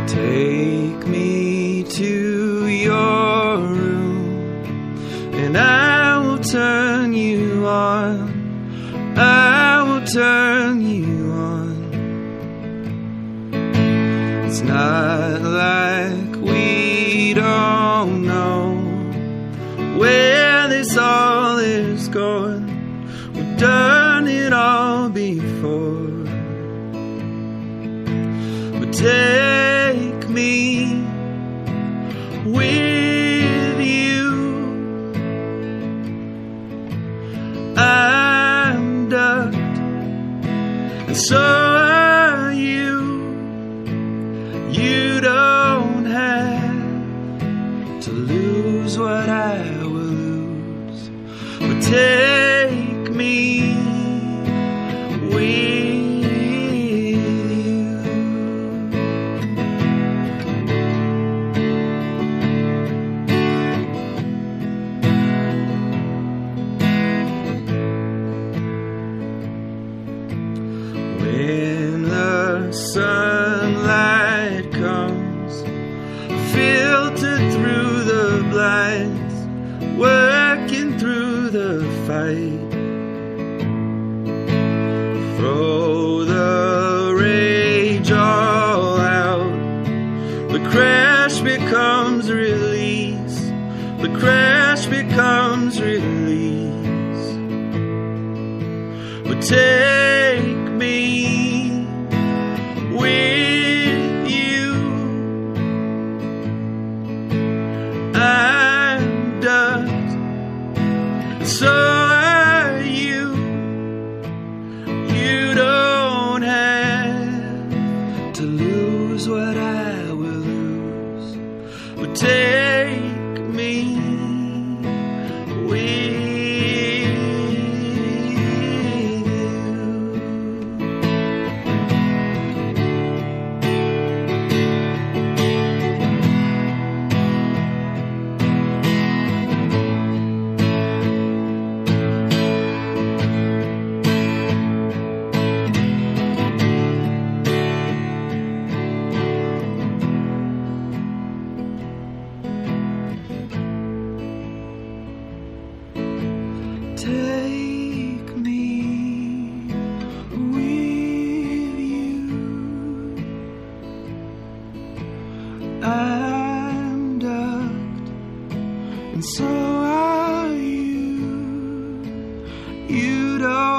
Take me to your room, and I will turn you on. I will turn you on. It's not like we don't know where this all is going. We've done it all before. But take me with you. I'm ducked, and so are you. You don't have to lose what I will lose. But take me with when the sunlight comes, filtered through the blinds, working through the fight. Throw the rage all out. The crash becomes release. The crash becomes release. But take me with you. I'm ducked, so are you. You don't have to lose what I will lose. But take me with you. Take me with you. I'm ducked, and so are you. You don't